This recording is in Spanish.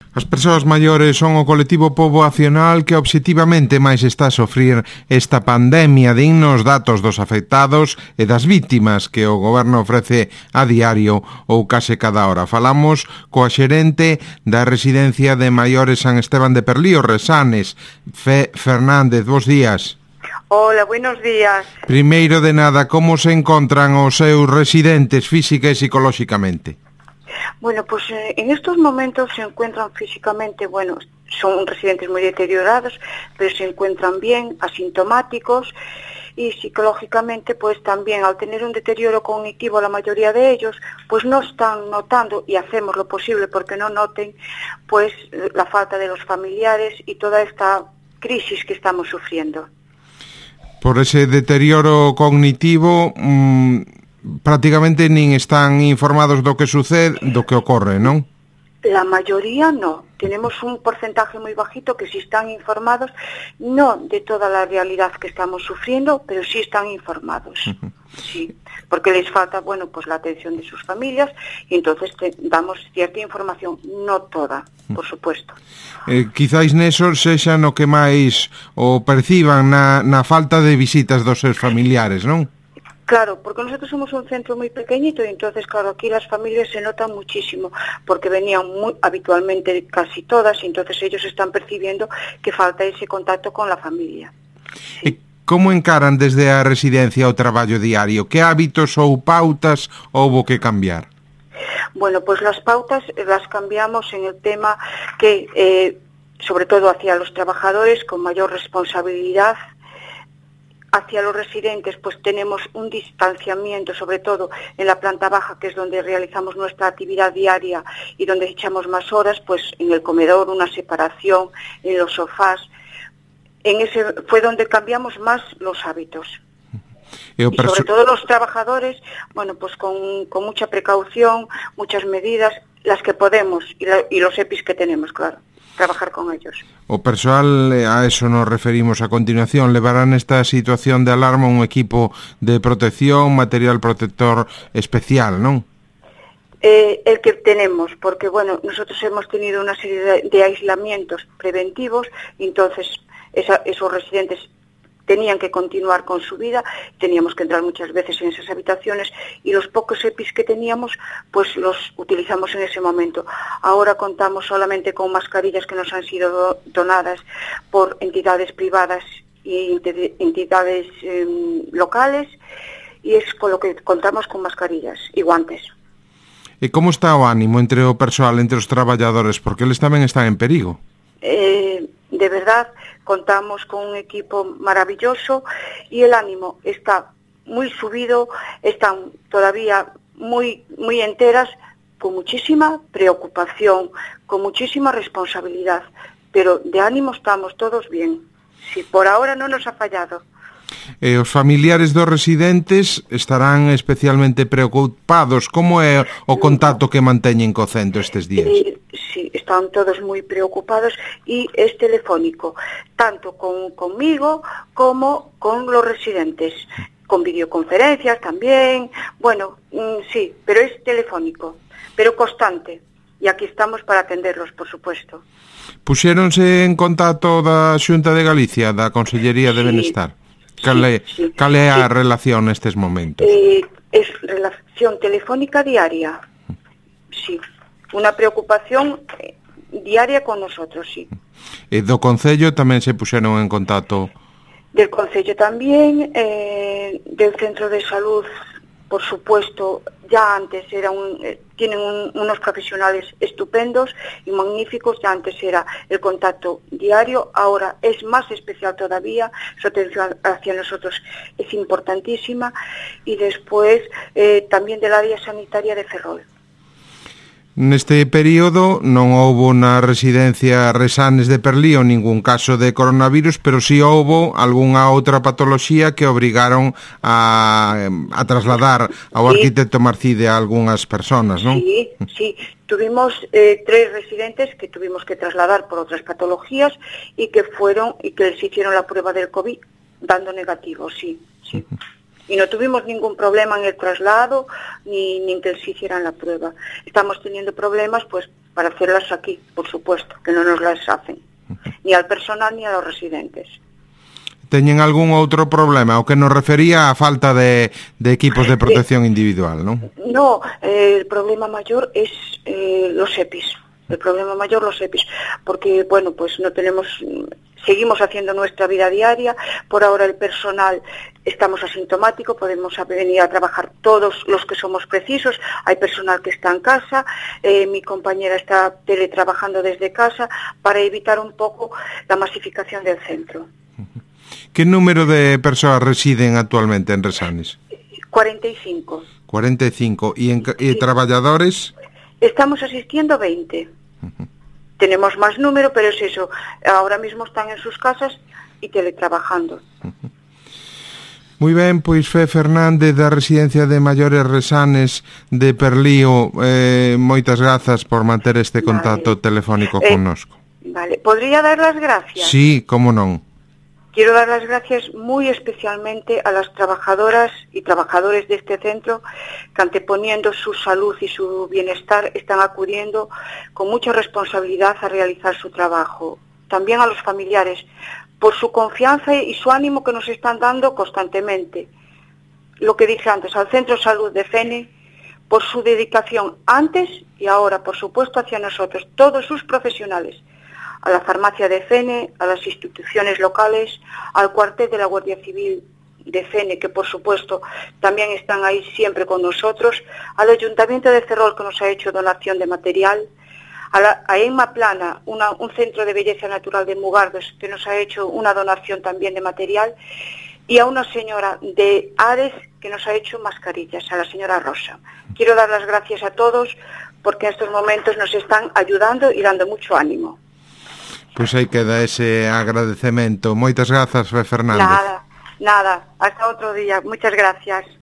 As persoas maiores son o colectivo poboacional que obxectivamente máis está a sofrir esta pandemia. Dinnos datos dos afectados e das vítimas que o goberno ofrece a diario ou case cada hora. Falamos coa xerente da residencia de maiores San Esteban de Perlío, Resanes, Fe Fernández. Bos días. Hola, buenos días. Primeiro de nada, como se encontran os seus residentes física e psicolóxicamente? Bueno, pues en estos momentos se encuentran físicamente, son residentes muy deteriorados, pero se encuentran bien, asintomáticos, y psicológicamente pues también al tener un deterioro cognitivo la mayoría de ellos, pues no están notando, y hacemos lo posible porque no noten, pues la falta de los familiares y toda esta crisis que estamos sufriendo. Por ese deterioro cognitivo, prácticamente nin están informados do que sucede, do que ocorre, non? La mayoría no. Tenemos un porcentaje muy bajito que sí están informados, no de toda la realidad que estamos sufriendo, pero sí están informados. Sí, porque les falta, pues la atención de sus familias, y entonces damos cierta información, no toda, por supuesto. Quizáis neso sexa no que máis o perciban na falta de visitas dos seus familiares, non? Claro, porque nosotros somos un centro muy pequeñito y entonces, claro, aquí las familias se notan muchísimo porque venían muy habitualmente casi todas y entonces ellos están percibiendo que falta ese contacto con la familia. Sí. Como encaran desde a residencia o traballo diario? Que hábitos ou pautas houbo que cambiar? Bueno, pues las pautas las cambiamos en el tema que, sobre todo hacia los trabajadores, con mayor responsabilidad. Hacia los residentes pues tenemos un distanciamiento, sobre todo en la planta baja, que es donde realizamos nuestra actividad diaria y donde echamos más horas, pues en el comedor una separación, en los sofás. En ese fue donde cambiamos más los hábitos. Y sobre todo los trabajadores, pues con mucha precaución, muchas medidas, las que podemos y los EPIs que tenemos, claro. Trabajar con ellos. O persoal, a eso nos referimos a continuación, levarán esta situación de alarma un equipo de protección, material protector especial, ¿non? El que tenemos, porque nosotros hemos tenido una serie de aislamientos preventivos, y entonces esos residentes tenían que continuar con su vida, teníamos que entrar muchas veces en esas habitaciones y los pocos EPIs que teníamos pues los utilizamos en ese momento. Ahora contamos solamente con mascarillas que nos han sido donadas por entidades privadas y entidades locales, y es con lo que contamos, con mascarillas y guantes. E como está o ánimo entre o persoal, entre os traballadores, porque eles tamén están en perigo? De verdad, contamos con un equipo maravilloso y el ánimo está muy subido, están todavía muy enteras, con muchísima preocupación, con muchísima responsabilidad, pero de ánimo estamos todos bien. Sí, por ahora no nos ha fallado. Os familiares dos residentes estarán especialmente preocupados. Como é o contacto que manteñen co centro estes días? Sí, están todos moi preocupados y es telefónico, tanto conmigo como con los residentes, con videoconferencias también, sí, pero es telefónico, pero constante, y aquí estamos para atenderlos, por supuesto. Puxéronse en contacto da Xunta de Galicia, da Consellería de Benestar? Cal é a relación nestes momentos? Es relación telefónica diaria, sí. Una preocupación diaria con nosotros, sí. E do Concello tamén se puxeron en contacto? Del Concello tamén, del Centro de Salud, por supuesto, ya antes tienen unos profesionales estupendos y magníficos, ya antes era el contacto diario, ahora es más especial todavía, su atención hacia nosotros es importantísima, y después también del área sanitaria de Ferrol. Neste período non houbo na residencia Resanes de Perlío ningún caso de coronavirus, pero sí houbo algunha outra patoloxía que obrigaron a trasladar ao arquitecto Marcide a algunhas personas, non? Sí. Tuvimos 3 residentes que tuvimos que trasladar por outras patologías y que les hicieron la prueba del COVID dando negativo, sí. Y no tuvimos ningún problema en el traslado ni que les hicieran la prueba. Estamos teniendo problemas pues para hacerlas aquí, por supuesto, que non nos las hacen, ni al personal ni a los residentes. Teñen algún outro problema, o que nos refería a falta de equipos de protección individual, ¿no? No, el problema mayor es los EPIs. El problema mayor los EPIs, porque, bueno, pues no tenemos, seguimos haciendo nuestra vida diaria, por ahora el personal estamos asintomáticos, podemos venir a trabajar todos los que somos precisos, hay personal que está en casa, mi compañera está teletrabajando desde casa para evitar un poco la masificación del centro. ¿Qué número de personas residen actualmente en Resanes? 45. 45. ¿Y Sí. trabajadores? Estamos asistiendo 20. Tenemos más número, pero es eso. Ahora mismo están en sus casas y teletrabajando. Moi ben, pois Fe Fernández da Residencia de Maiores Resanes de Perlío, moitas grazas por manter este contacto telefónico connosco. Vale, ¿podría dar las gracias? Sí, como non. Quiero dar las gracias muy especialmente a las trabajadoras y trabajadores de este centro que, anteponiendo su salud y su bienestar, están acudiendo con mucha responsabilidad a realizar su trabajo. También a los familiares, por su confianza y su ánimo que nos están dando constantemente. Lo que dije antes, al Centro de Salud de Fene, por su dedicación antes y ahora, por supuesto, hacia nosotros, todos sus profesionales, a la farmacia de Fene, a las instituciones locales, al cuartel de la Guardia Civil de Fene, que por supuesto también están ahí siempre con nosotros, al Ayuntamiento de Ferrol, que nos ha hecho donación de material, a Emma Plana, un centro de belleza natural de Mugardos, que nos ha hecho una donación también de material, y a una señora de Ares que nos ha hecho mascarillas, a la señora Rosa. Quiero dar las gracias a todos porque en estos momentos nos están ayudando y dando mucho ánimo. Pois aí queda ese agradecemento. Moitas grazas, Fe Fernández. Nada, hasta otro día. Muchas gracias.